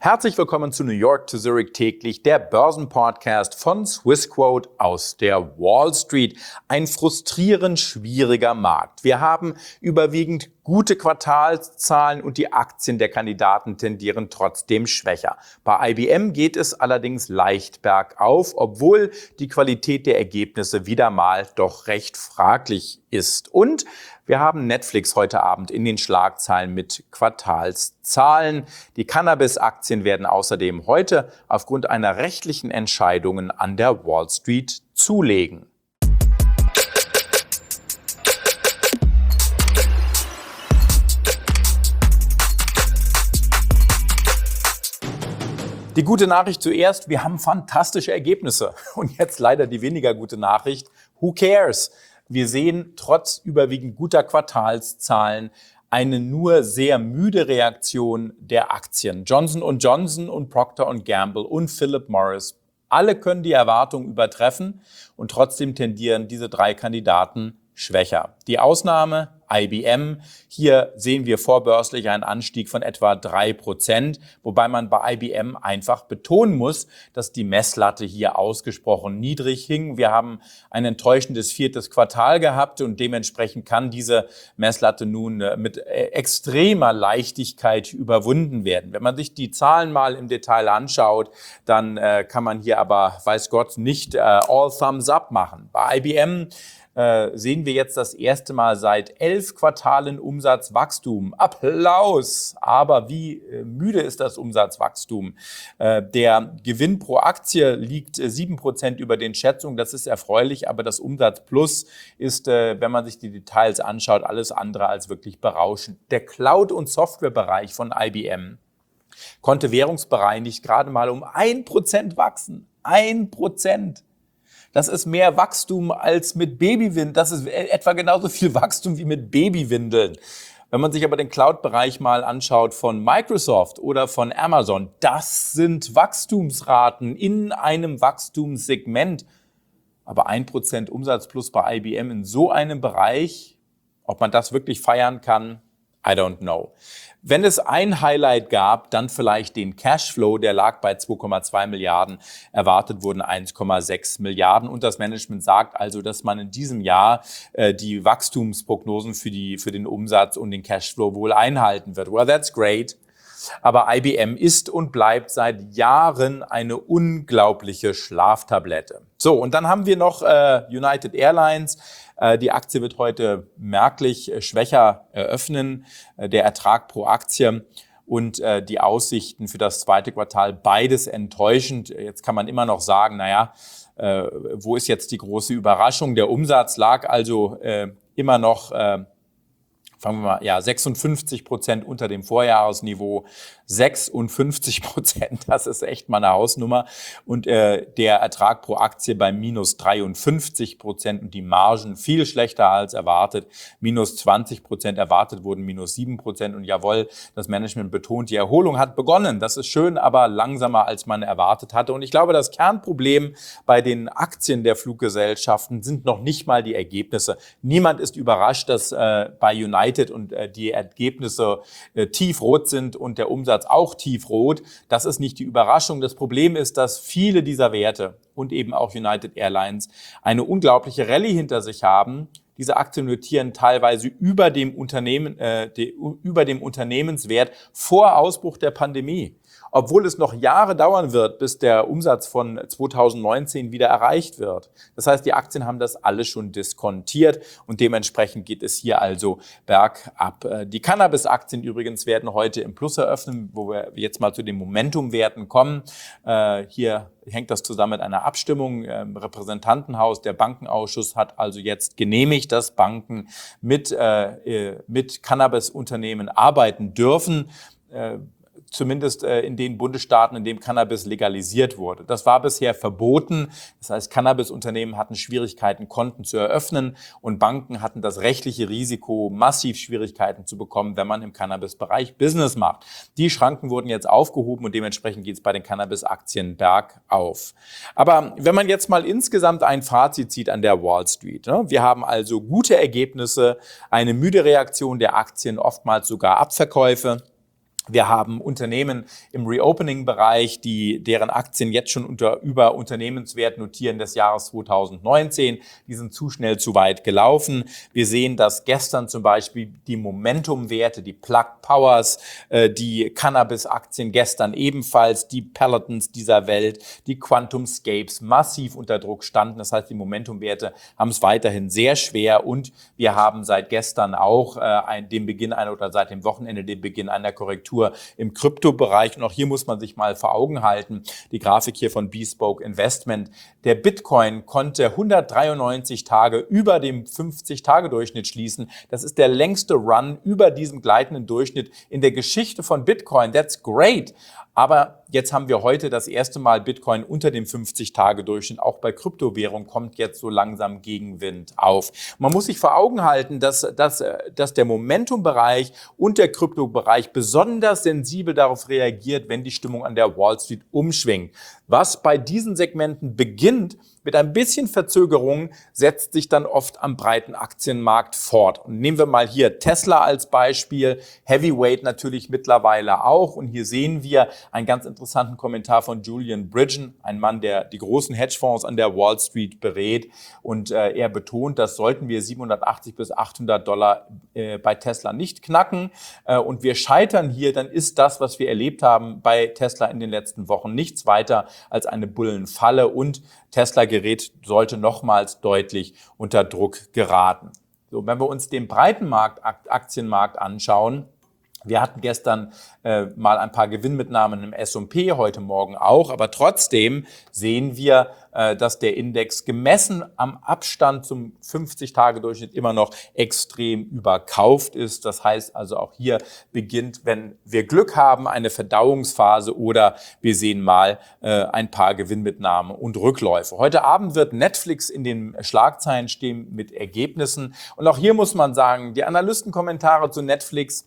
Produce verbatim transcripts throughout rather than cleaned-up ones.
Herzlich willkommen zu New York to Zurich täglich, der Börsenpodcast von Swissquote aus der Wall Street. Ein frustrierend schwieriger Markt. Wir haben überwiegend gute Quartalszahlen und die Aktien der Kandidaten tendieren trotzdem schwächer. Bei I B M geht es allerdings leicht bergauf, obwohl die Qualität der Ergebnisse wieder mal doch recht fraglich ist. Und wir haben Netflix heute Abend in den Schlagzeilen mit Quartalszahlen. Die Cannabis-Aktien werden außerdem heute aufgrund einer rechtlichen Entscheidung an der Wall Street zulegen. Die gute Nachricht zuerst, wir haben fantastische Ergebnisse. Und jetzt leider die weniger gute Nachricht, who cares? Wir sehen trotz überwiegend guter Quartalszahlen eine nur sehr müde Reaktion der Aktien. Johnson und Johnson und Procter und Gamble und Philip Morris, alle können die Erwartungen übertreffen und trotzdem tendieren diese drei Kandidaten schwächer. Die Ausnahme I B M. Hier sehen wir vorbörslich einen Anstieg von etwa drei Prozent, wobei man bei I B M einfach betonen muss, dass die Messlatte hier ausgesprochen niedrig hing. Wir haben ein enttäuschendes viertes Quartal gehabt und dementsprechend kann diese Messlatte nun mit extremer Leichtigkeit überwunden werden. Wenn man sich die Zahlen mal im Detail anschaut, dann äh, kann man hier aber, weiß Gott, nicht äh, all thumbs up machen. Bei I B M Äh, sehen wir jetzt das erste Mal seit elf Quartalen Umsatzwachstum. Applaus! Aber wie äh, müde ist das Umsatzwachstum? Äh, der Gewinn pro Aktie liegt äh, sieben Prozent über den Schätzungen. Das ist erfreulich, aber das Umsatzplus ist, äh, wenn man sich die Details anschaut, alles andere als wirklich berauschend. Der Cloud- und Softwarebereich von I B M konnte währungsbereinigt gerade mal um ein Prozent wachsen. ein Prozent! Das ist mehr Wachstum als mit Babywindeln. Das ist etwa genauso viel Wachstum wie mit Babywindeln. Wenn man sich aber den Cloud-Bereich mal anschaut von Microsoft oder von Amazon, das sind Wachstumsraten in einem Wachstumssegment. Aber ein Prozent Umsatzplus bei I B M in so einem Bereich, ob man das wirklich feiern kann, I don't know. Wenn es ein Highlight gab, dann vielleicht den Cashflow, der lag bei zwei Komma zwei Milliarden, erwartet wurden eins Komma sechs Milliarden und das Management sagt also, dass man in diesem Jahr äh, die Wachstumsprognosen für die für den Umsatz und den Cashflow wohl einhalten wird. Well, that's great. Aber I B M ist und bleibt seit Jahren eine unglaubliche Schlaftablette. So, und dann haben wir noch äh, United Airlines. Äh, die Aktie wird heute merklich äh, schwächer eröffnen. Äh, der Ertrag pro Aktie und äh, die Aussichten für das zweite Quartal, beides enttäuschend. Jetzt kann man immer noch sagen, naja, äh, wo ist jetzt die große Überraschung? Der Umsatz lag also äh, immer noch äh, fangen wir mal, ja, sechsundfünfzig Prozent unter dem Vorjahresniveau, sechsundfünfzig Prozent, das ist echt mal eine Hausnummer. Und äh, der Ertrag pro Aktie bei minus dreiundfünfzig Prozent und die Margen viel schlechter als erwartet. Minus zwanzig Prozent erwartet wurden, minus sieben Prozent. Und jawohl, das Management betont, die Erholung hat begonnen. Das ist schön, aber langsamer, als man erwartet hatte. Und ich glaube, das Kernproblem bei den Aktien der Fluggesellschaften sind noch nicht mal die Ergebnisse. Niemand ist überrascht, dass äh, bei United und äh, die Ergebnisse äh, tiefrot sind und der Umsatz auch tiefrot. Das ist nicht die Überraschung. Das Problem ist, dass viele dieser Werte und eben auch United Airlines eine unglaubliche Rallye hinter sich haben. Diese Aktien notieren teilweise über dem Unternehmen, äh, de, über dem Unternehmenswert vor Ausbruch der Pandemie. Obwohl es noch Jahre dauern wird, bis der Umsatz von zweitausendneunzehn wieder erreicht wird. Das heißt, die Aktien haben das alles schon diskontiert und dementsprechend geht es hier also bergab. Die Cannabis-Aktien übrigens werden heute im Plus eröffnen, wo wir jetzt mal zu den Momentumwerten kommen. Hier hängt das zusammen mit einer Abstimmung im Repräsentantenhaus. Der Bankenausschuss hat also jetzt genehmigt, dass Banken mit, mit Cannabis-Unternehmen arbeiten dürfen. Zumindest äh, in den Bundesstaaten, in denen Cannabis legalisiert wurde. Das war bisher verboten. Das heißt, Cannabis-Unternehmen hatten Schwierigkeiten, Konten zu eröffnen und Banken hatten das rechtliche Risiko, massiv Schwierigkeiten zu bekommen, wenn man im Cannabis-Bereich Business macht. Die Schranken wurden jetzt aufgehoben und dementsprechend geht es bei den Cannabis-Aktien bergauf. Aber wenn man jetzt mal insgesamt ein Fazit zieht an der Wall Street, ne? Wir haben also gute Ergebnisse, eine müde Reaktion der Aktien, oftmals sogar Abverkäufe. Wir haben Unternehmen im Reopening-Bereich, die deren Aktien jetzt schon unter über Unternehmenswert notieren des Jahres zweitausendneunzehn. Die sind zu schnell zu weit gelaufen. Wir sehen, dass gestern zum Beispiel die Momentum-Werte, die Plug Powers, äh, die Cannabis-Aktien gestern ebenfalls, die Pelotons dieser Welt, die QuantumScapes massiv unter Druck standen. Das heißt, die Momentum-Werte haben es weiterhin sehr schwer und wir haben seit gestern auch äh, ein, den Beginn einer oder seit dem Wochenende den Beginn einer Korrektur im Kryptobereich. Und auch hier muss man sich mal vor Augen halten, die Grafik hier von Bespoke Investment. Der Bitcoin konnte hundertdreiundneunzig Tage über dem fünfzig-Tage-Durchschnitt schließen. Das ist der längste Run über diesem gleitenden Durchschnitt in der Geschichte von Bitcoin. That's great. Aber jetzt haben wir heute das erste Mal Bitcoin unter dem fünfzig-Tage-Durchschnitt. Auch bei Kryptowährung kommt jetzt so langsam Gegenwind auf. Man muss sich vor Augen halten, dass, dass, dass der Momentum-Bereich und der Kryptobereich besonders sensibel darauf reagiert, wenn die Stimmung an der Wall Street umschwingt. Was bei diesen Segmenten beginnt, mit ein bisschen Verzögerung, setzt sich dann oft am breiten Aktienmarkt fort. Und nehmen wir mal hier Tesla als Beispiel, Heavyweight natürlich mittlerweile auch. Und hier sehen wir einen ganz interessanten Kommentar von Julian Bridgen, ein Mann, der die großen Hedgefonds an der Wall Street berät. Und äh, er betont, dass sollten wir siebenhundertachtzig bis achthundert Dollar äh, bei Tesla nicht knacken äh, und wir scheitern hier, dann ist das, was wir erlebt haben bei Tesla in den letzten Wochen, nichts weiter als eine Bullenfalle und Tesla-Gerät sollte nochmals deutlich unter Druck geraten. So, wenn wir uns den breiten Markt, Aktienmarkt anschauen, wir hatten gestern äh, mal ein paar Gewinnmitnahmen im S und P, heute Morgen auch, aber trotzdem sehen wir, äh, dass der Index gemessen am Abstand zum fünfzig-Tage-Durchschnitt immer noch extrem überkauft ist. Das heißt also auch hier beginnt, wenn wir Glück haben, eine Verdauungsphase oder wir sehen mal äh, ein paar Gewinnmitnahmen und Rückläufe. Heute Abend wird Netflix in den Schlagzeilen stehen mit Ergebnissen und auch hier muss man sagen, die Analystenkommentare zu Netflix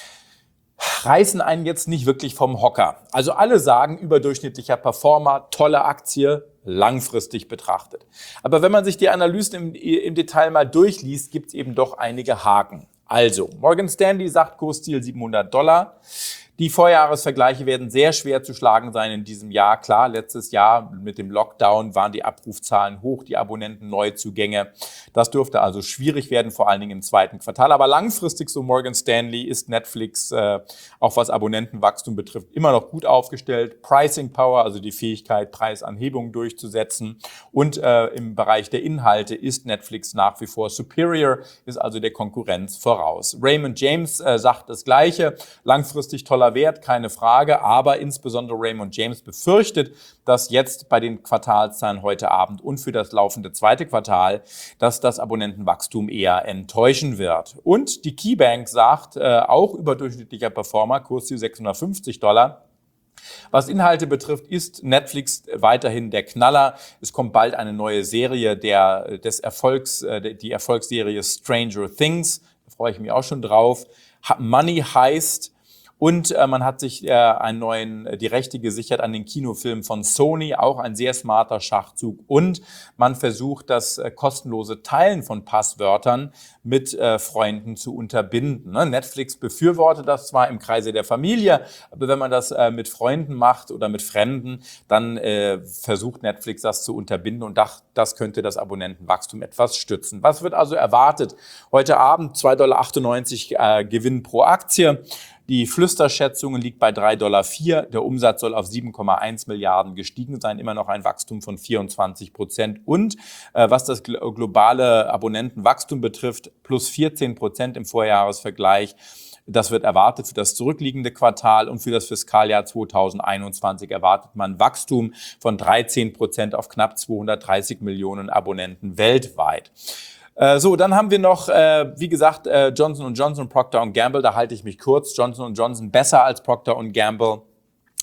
reißen einen jetzt nicht wirklich vom Hocker. Also alle sagen, überdurchschnittlicher Performer, tolle Aktie, langfristig betrachtet. Aber wenn man sich die Analysen im, im Detail mal durchliest, gibt es eben doch einige Haken. Also, Morgan Stanley sagt Kursziel siebenhundert Dollar. Die Vorjahresvergleiche werden sehr schwer zu schlagen sein in diesem Jahr. Klar, letztes Jahr mit dem Lockdown waren die Abrufzahlen hoch, die Abonnenten-Neuzugänge. Das dürfte also schwierig werden, vor allen Dingen im zweiten Quartal. Aber langfristig, so Morgan Stanley, ist Netflix, äh, auch was Abonnentenwachstum betrifft, immer noch gut aufgestellt. Pricing Power, also die Fähigkeit, Preisanhebungen durchzusetzen. Und äh, im Bereich der Inhalte ist Netflix nach wie vor superior, ist also der Konkurrenz voraus. Raymond James äh, sagt das Gleiche. Langfristig toller Wert, keine Frage, aber insbesondere Raymond James befürchtet, dass jetzt bei den Quartalszahlen heute Abend und für das laufende zweite Quartal, dass das Abonnentenwachstum eher enttäuschen wird. Und die KeyBank sagt, äh, auch überdurchschnittlicher Performer, Kursziel sechshundertfünfzig Dollar. Was Inhalte betrifft, ist Netflix weiterhin der Knaller. Es kommt bald eine neue Serie der, des Erfolgs, äh, die Erfolgsserie Stranger Things. Da freue ich mich auch schon drauf. Money Heist. Und äh, man hat sich äh, einen neuen, äh, die Rechte gesichert an den Kinofilm von Sony, auch ein sehr smarter Schachzug. Und man versucht, das äh, kostenlose Teilen von Passwörtern mit äh, Freunden zu unterbinden. Ne? Netflix befürwortet das zwar im Kreise der Familie, aber wenn man das äh, mit Freunden macht oder mit Fremden, dann äh, versucht Netflix das zu unterbinden und das, das könnte das Abonnentenwachstum etwas stützen. Was wird also erwartet? Heute Abend zwei Komma achtundneunzig Dollar äh, Gewinn pro Aktie. Die Flüsterschätzung liegt bei drei Komma vier Dollar. Der Umsatz soll auf sieben Komma eins Milliarden gestiegen sein, immer noch ein Wachstum von vierundzwanzig Prozent. Und äh, was das gl- globale Abonnentenwachstum betrifft, plus vierzehn Prozent im Vorjahresvergleich. Das wird erwartet für das zurückliegende Quartal und für das Fiskaljahr zweitausendeinundzwanzig erwartet man Wachstum von dreizehn Prozent auf knapp zweihundertdreißig Millionen Abonnenten weltweit. So, dann haben wir noch, äh, wie gesagt, äh, Johnson und Johnson und Procter und Gamble. Da halte ich mich kurz. Johnson und Johnson besser als Procter und Gamble.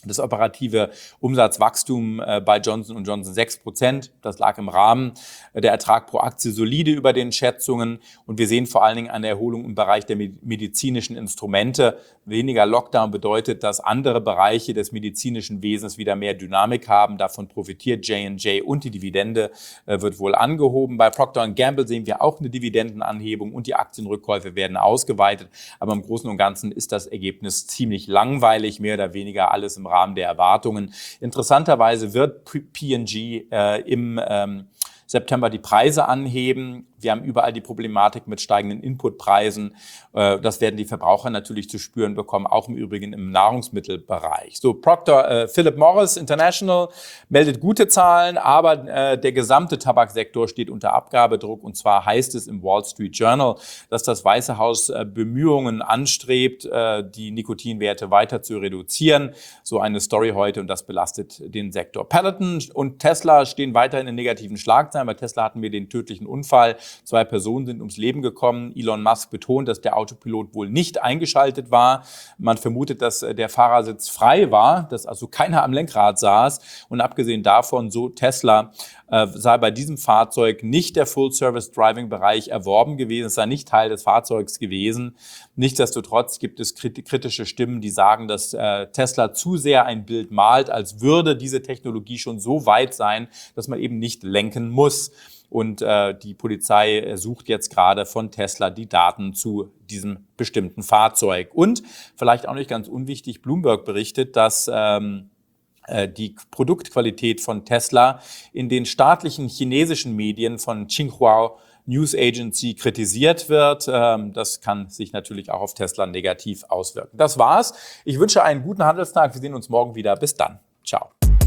Das operative Umsatzwachstum äh, bei Johnson und Johnson sechs Prozent. Das lag im Rahmen. Der Ertrag pro Aktie solide über den Schätzungen. Und wir sehen vor allen Dingen eine Erholung im Bereich der medizinischen Instrumente. Weniger Lockdown bedeutet, dass andere Bereiche des medizinischen Wesens wieder mehr Dynamik haben. Davon profitiert J und J und die Dividende äh, wird wohl angehoben. Bei Procter und Gamble sehen wir auch eine Dividendenanhebung und die Aktienrückkäufe werden ausgeweitet. Aber im Großen und Ganzen ist das Ergebnis ziemlich langweilig, mehr oder weniger alles im Rahmen der Erwartungen. Interessanterweise wird P und G äh, im ähm, September die Preise anheben. Wir haben überall die Problematik mit steigenden Inputpreisen. Das werden die Verbraucher natürlich zu spüren bekommen, auch im Übrigen im Nahrungsmittelbereich. So, Procter, äh, Philip Morris International meldet gute Zahlen, aber äh, der gesamte Tabaksektor steht unter Abgabedruck. Und zwar heißt es im Wall Street Journal, dass das Weiße Haus äh, Bemühungen anstrebt, äh, die Nikotinwerte weiter zu reduzieren. So eine Story heute und das belastet den Sektor. Peloton und Tesla stehen weiterhin in negativen Schlagzeilen. Bei Tesla hatten wir den tödlichen Unfall. Zwei Personen sind ums Leben gekommen. Elon Musk betont, dass der Autopilot wohl nicht eingeschaltet war. Man vermutet, dass der Fahrersitz frei war, dass also keiner am Lenkrad saß. Und abgesehen davon, so Tesla, äh, sei bei diesem Fahrzeug nicht der Full-Service-Driving-Bereich erworben gewesen. Es sei nicht Teil des Fahrzeugs gewesen. Nichtsdestotrotz gibt es kritische Stimmen, die sagen, dass äh, Tesla zu sehr ein Bild malt, als würde diese Technologie schon so weit sein, dass man eben nicht lenken muss. Und äh, die Polizei sucht jetzt gerade von Tesla die Daten zu diesem bestimmten Fahrzeug. Und vielleicht auch nicht ganz unwichtig, Bloomberg berichtet, dass ähm, äh, die Produktqualität von Tesla in den staatlichen chinesischen Medien von Xinhua News Agency kritisiert wird. Ähm, das kann sich natürlich auch auf Tesla negativ auswirken. Das war's. Ich wünsche einen guten Handelstag. Wir sehen uns morgen wieder. Bis dann. Ciao.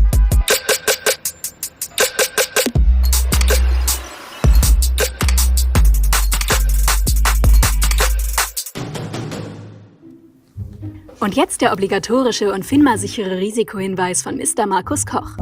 Und jetzt der obligatorische und FINMA-sichere Risikohinweis von Mister Markus Koch.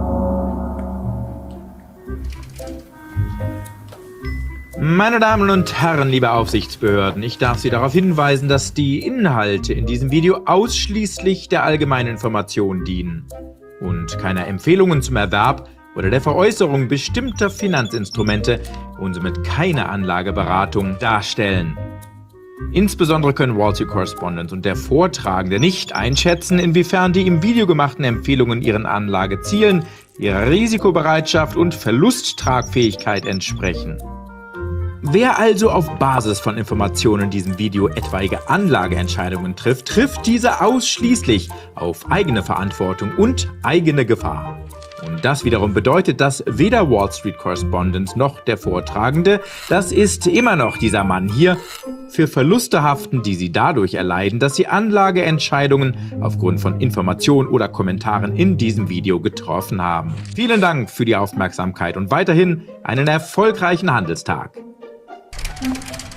Meine Damen und Herren, liebe Aufsichtsbehörden, ich darf Sie darauf hinweisen, dass die Inhalte in diesem Video ausschließlich der allgemeinen Information dienen und keiner Empfehlungen zum Erwerb oder der Veräußerung bestimmter Finanzinstrumente und somit keine Anlageberatung darstellen. Insbesondere können Wall Street Correspondent und der Vortragende nicht einschätzen, inwiefern die im Video gemachten Empfehlungen ihren Anlagezielen, ihrer Risikobereitschaft und Verlusttragfähigkeit entsprechen. Wer also auf Basis von Informationen in diesem Video etwaige Anlageentscheidungen trifft, trifft diese ausschließlich auf eigene Verantwortung und eigene Gefahr. Und das wiederum bedeutet, dass weder Wall Street Correspondent noch der Vortragende, das ist immer noch dieser Mann hier, für Verluste haften, die sie dadurch erleiden, dass sie Anlageentscheidungen aufgrund von Informationen oder Kommentaren in diesem Video getroffen haben. Vielen Dank für die Aufmerksamkeit und weiterhin einen erfolgreichen Handelstag.